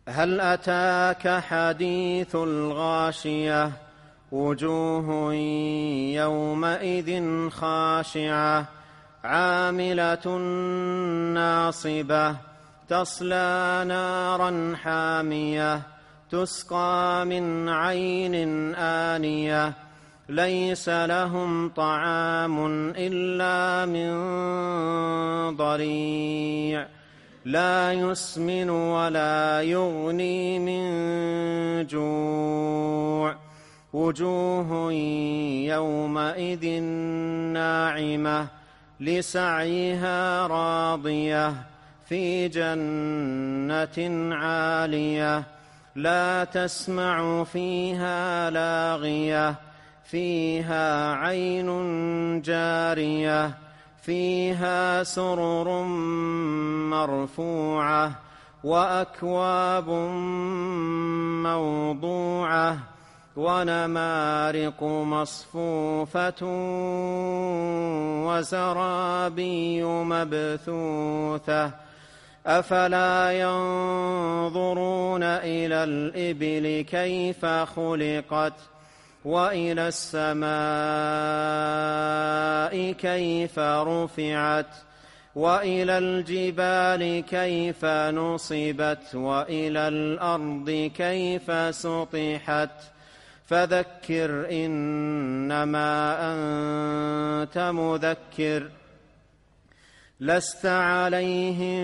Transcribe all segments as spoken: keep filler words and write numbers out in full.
هل أتاك حديث الغاشية وجوه يومئذ خاشعة عاملة ناصبة تصلى نارا حامية تسقى من عين آنية ليس لهم طعام إلا من ضريع لا يسمن ولا يغني من جوع وجوه يومئذ ناعمة لسعيها راضية في جنة عالية لا تسمع فيها لاغية فيها عين جارية فيها سرر مرفوعة وأكواب موضوعة ونمارق مصفوفة وزرابي مبثوثة أفلا ينظرون إلى الإبل كيف خلقت وإلى السماء كيف رفعت وإلى الجبال كيف نصبت وإلى الأرض كيف سطحت فذكر إنما أنت مذكر لست عليهم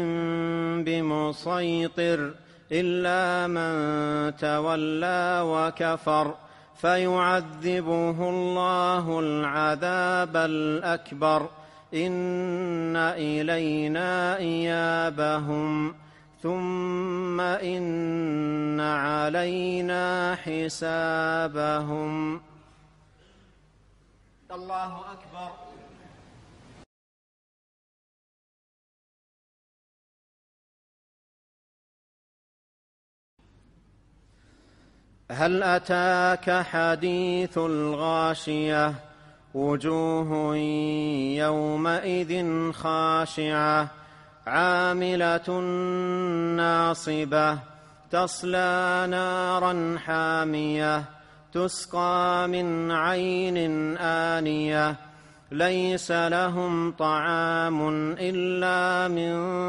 بمسيطر إلا من تولى وكفر فيعذبه الله العذاب الأكبر إن إلينا إيابهم ثم إن علينا حسابهم. الله أكبر. هل أتاك حديث الغاشية وجوه يومئذ خاشعة عاملة ناصبة تصلى نارا حامية تسقى من عين آنية ليس لهم طعام إلا من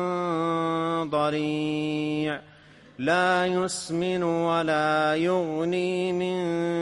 ضريع لا يسمن ولا يغني من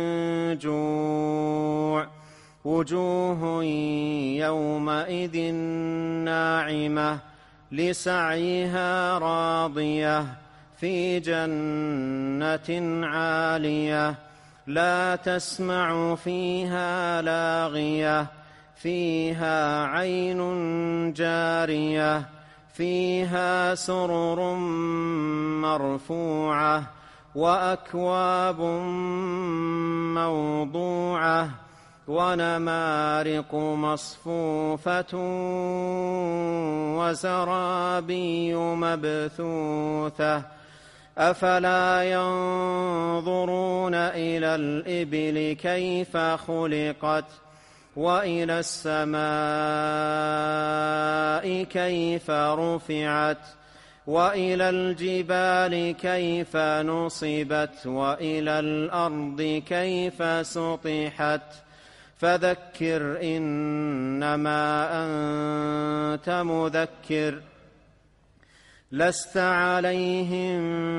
جوع وجوه يومئذ ناعمة لسعيها راضية في جنة عالية لا تسمع فيها لاغية فيها عين جارية فيها سرر مرفوعة وأكواب موضوعة ونمارق مصفوفة وزرابي مبثوثة أفلا ينظرون إلى الإبل كيف خلقت وإلى السماء كيف رفعت وإلى الجبال كيف نصبت وإلى الأرض كيف سطحت فذكر إنما أنت مذكر لست عليهم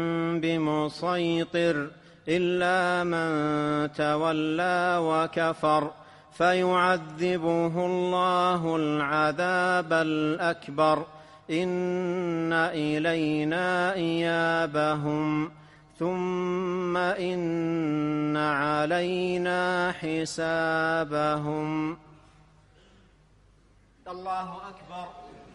بمسيطر إلا من تولى وكفر فيعذبه الله العذاب الأكبر إن إلينا إيابهم ثم إن علينا حسابهم. الله أكبر.